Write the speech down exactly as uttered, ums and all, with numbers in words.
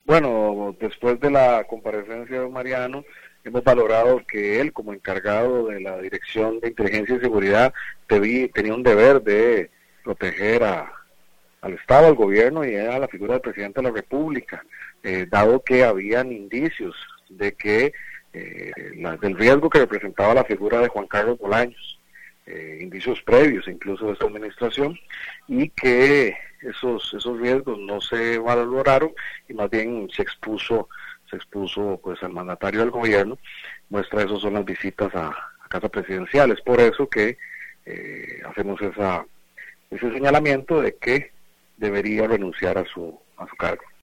Bueno, después de la comparecencia de Mariano, hemos valorado que él, como encargado de la Dirección de Inteligencia y Seguridad, debí, tenía un deber de proteger a, al Estado, al gobierno y a la figura del presidente de la República, eh, dado que habían indicios de que eh, la, del riesgo que representaba la figura de Juan Carlos Bolaños, eh, indicios previos incluso de esta administración, y que esos esos riesgos no se valoraron y más bien se expuso se expuso pues al mandatario del gobierno. Muestra eso son las visitas a, a casa presidencial. Es por eso que eh, hacemos esa ese señalamiento de que debería renunciar a su a su cargo.